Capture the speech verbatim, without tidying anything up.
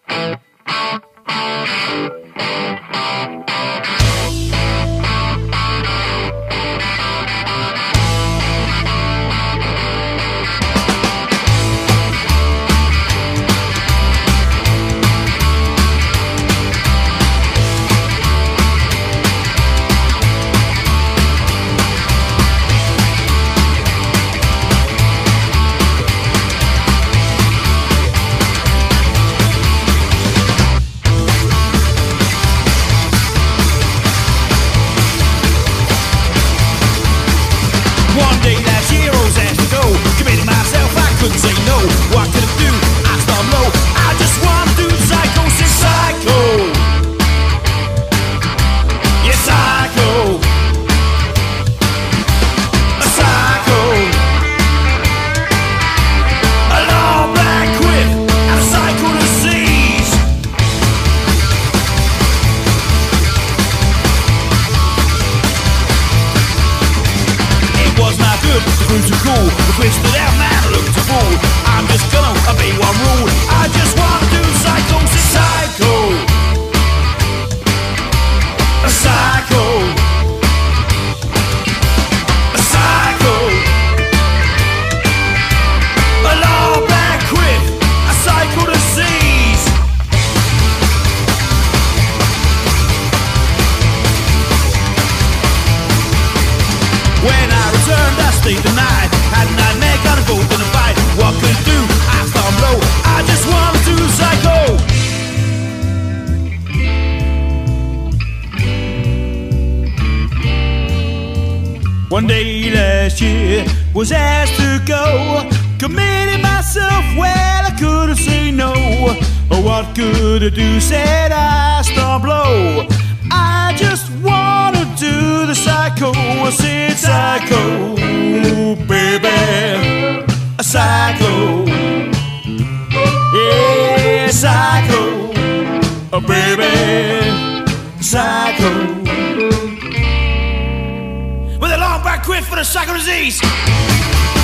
One day last year I was asked to go. Committed myself, I couldn't say no. What could I do? I stopped low. I just wanna do psychosis, psycho. Yeah, psycho. A psycho. A long black whip and a psycho disease. Was not good, the crews are cool. The twisted out man looked a fool. I'm just gonna obey one rule. I just wanna do psychosis, psycho. A psycho. A psycho. A long black whip, a psycho disease. When I returned, I stayed the night. Had a nightmare, gotta go in a fight. What could I do? I thought low. I just wanna do psycho. One day last year was asked to go. Committed myself, well I couldn't say no. What could I do? Said I stopped low. I just wanna do the psycho. I said psycho, baby. A psycho. Yeah, psycho. Oh, baby. Psycho. With a long back quit for the psycho disease.